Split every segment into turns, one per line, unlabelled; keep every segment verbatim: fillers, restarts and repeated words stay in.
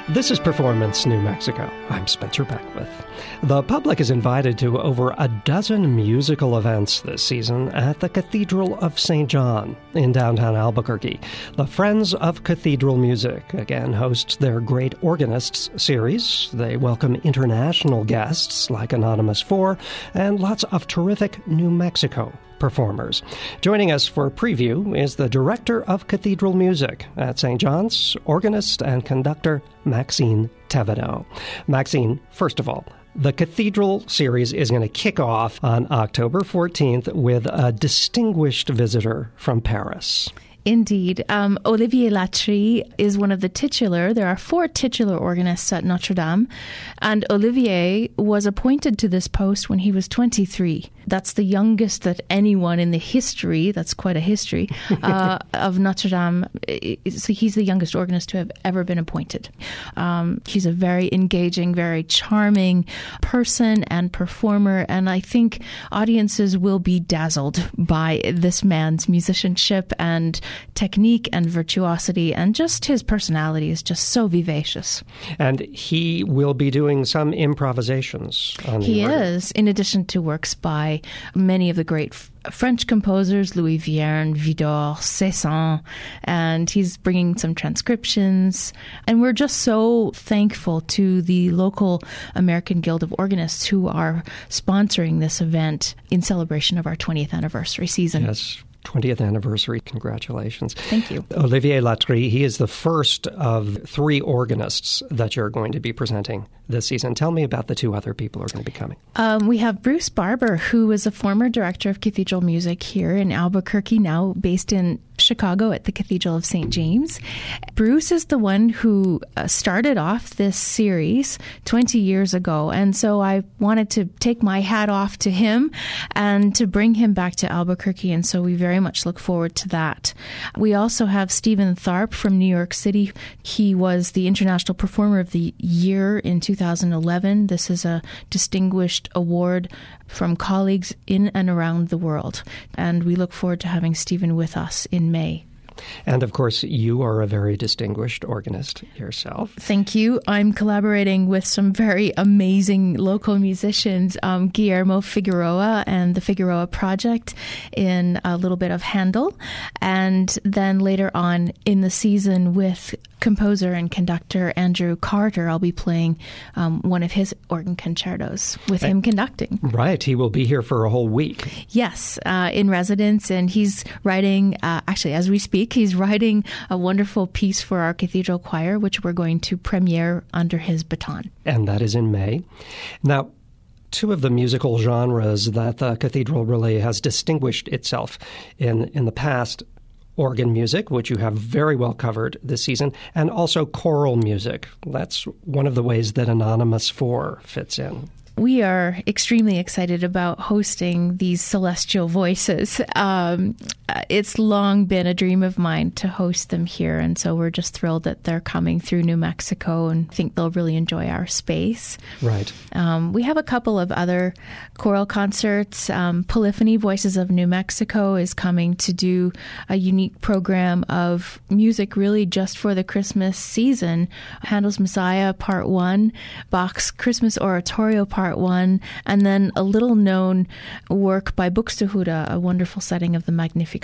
This is Performance New Mexico. I'm Spencer Beckwith. The public is invited to over a dozen musical events this season at the Cathedral of Saint John in downtown Albuquerque. The Friends of Cathedral Music again hosts their Great Organists series. They welcome international guests like Anonymous Four and lots of terrific New Mexico performers. Joining us for a preview is the Director of Cathedral Music at Saint John's, organist and conductor Maxine Thévenot. Maxine, first of all, the Cathedral series is going to kick off on October fourteenth with a distinguished visitor from Paris.
Indeed. Um, Olivier Latry is one of the titular. There are four titular organists at Notre Dame, and Olivier was appointed to this post when he was twenty-three. That's the youngest that anyone in the history, that's quite a history, uh, of Notre Dame. So he's the youngest organist to have ever been appointed. Um, he's a very engaging, very charming person and performer, and I think audiences will be dazzled by this man's musicianship and technique and virtuosity, and just his personality is just so vivacious.
And he will be doing some improvisations on the
He
organ.
is, in addition to works by many of the great f- French composers, Louis Vierne, Widor, Cézanne, and he's bringing some transcriptions. And we're just so thankful to the local American Guild of Organists who are sponsoring this event in celebration of our twentieth anniversary season.
Yes. twentieth anniversary. Congratulations.
Thank you.
Olivier Latry, he is the first of three organists that you're going to be presenting this season. Tell me about the two other people who are going to be coming.
Um, we have Bruce Barber, who is a former director of cathedral music here in Albuquerque, now based in Chicago at the Cathedral of Saint James. Bruce is the one who uh, started off this series twenty years ago, and so I wanted to take my hat off to him and to bring him back to Albuquerque, and so we very much look forward to that. We also have Stephen Tharp from New York City. He was the International Performer of the Year in two thousand eleven. This is a distinguished award from colleagues in and around the world, and we look forward to having Stephen with us in May.
And, of course, you are a very distinguished organist yourself.
Thank you. I'm collaborating with some very amazing local musicians, um, Guillermo Figueroa and the Figueroa Project, in a little bit of Handel. And then later on in the season with composer and conductor Andrew Carter, I'll be playing um, one of his organ concertos with him conducting.
Right. He will be here for a whole week.
Yes, uh, in residence. And he's writing, uh, actually, as we speak, he's writing a wonderful piece for our cathedral choir, which we're going to premiere under his baton.
And that is in May. Now, two of the musical genres that the cathedral really has distinguished itself in in the past: organ music, which you have very well covered this season, and also choral music. That's one of the ways that Anonymous Four fits in.
We are extremely excited about hosting these celestial voices. Um, it's long been a dream of mine to host them here, and so we're just thrilled that they're coming through New Mexico and think they'll really enjoy our space.
Right.
Um, we have a couple of other choral concerts. Um, Polyphony Voices of New Mexico is coming to do a unique program of music really just for the Christmas season. Handel's Messiah Part one, Bach's Christmas Oratorio Part one, and then a little-known work by Buxtehude, a wonderful setting of the Magnificat.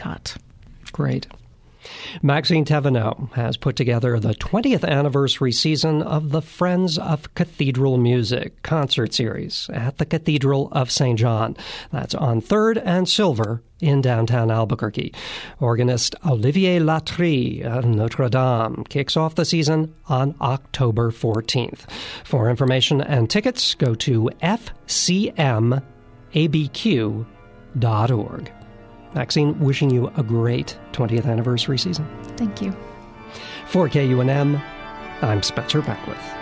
Great. Maxine Thévenot has put together the twentieth anniversary season of the Friends of Cathedral Music concert series at the Cathedral of Saint John. That's on third and Silver in downtown Albuquerque. Organist Olivier Latry of Notre Dame kicks off the season on October fourteenth. For information and tickets, go to f c m a b q dot org. Maxine, wishing you a great twentieth anniversary season.
Thank you.
For K U N M, I'm Spencer Beckwith.